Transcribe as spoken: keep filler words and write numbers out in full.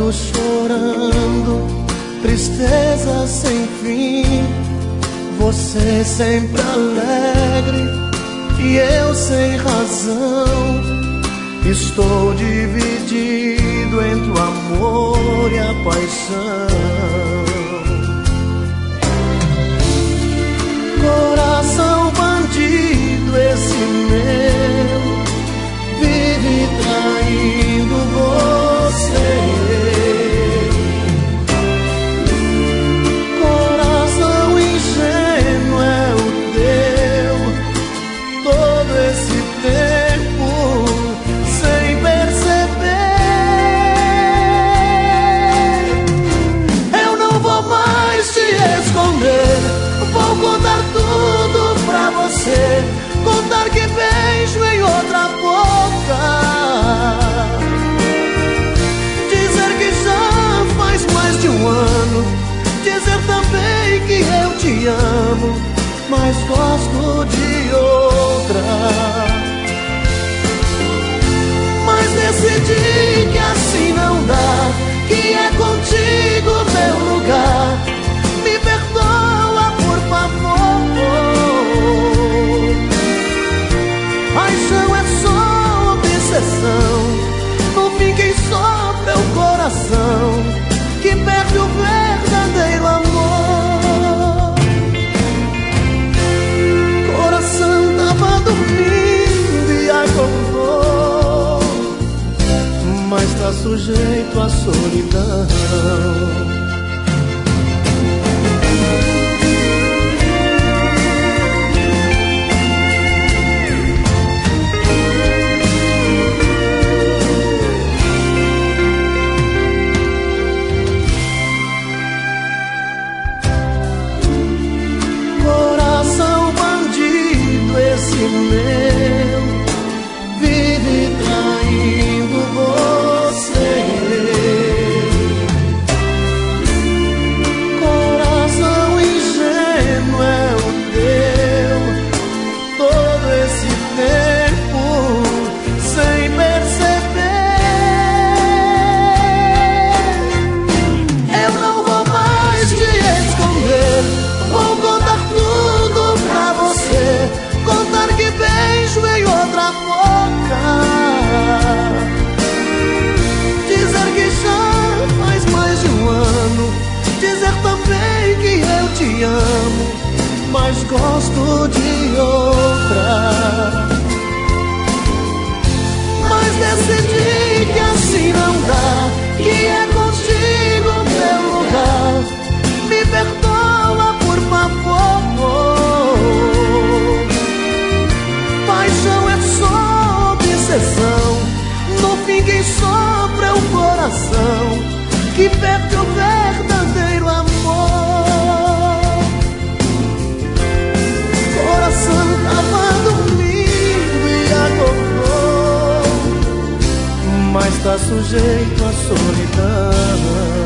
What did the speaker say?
olhos chorando, tristeza sem fim. Você sempre alegre e eu sem razão. Estou dividido entre o amor e a paixão. Coração bandido esse meu, vive traindo você. Coração ingênuo é o teu, todo esse tempo sem perceber. Eu não vou mais te esconder, vou contar tudo pra você, contar que beijo em outra boca, dizer que já faz mais de um ano, dizer também que eu te amo, mas gosto de outra. Mas decidi que assim não dá, que é contigo meu lugar. Me perdoa, por favor. Paixão é só obsessão, no fim quem sofre é o coração, que perde o verdadeiro amor. Coração tava dormindo e acordou, mas tá sujeito à solidão. Meu, vive traindo você. Coração ingênuo é o teu, todo esse tempo sem perceber. Eu não vou mais te esconder, vou contar tudo pra você, contar que beijo em outra boca, dizer que já faz mais de um ano, dizer também que eu te amo, mas gosto de outra. Mas decidi que assim não dá, que é contigo meu lugar. Me perdoa, por favor. Paixão é só obsessão, no fim quem sofre é o coração, que perde o verdadeiro amor. Coração tava dormindo e acordou, mas tá sujeito à solidão.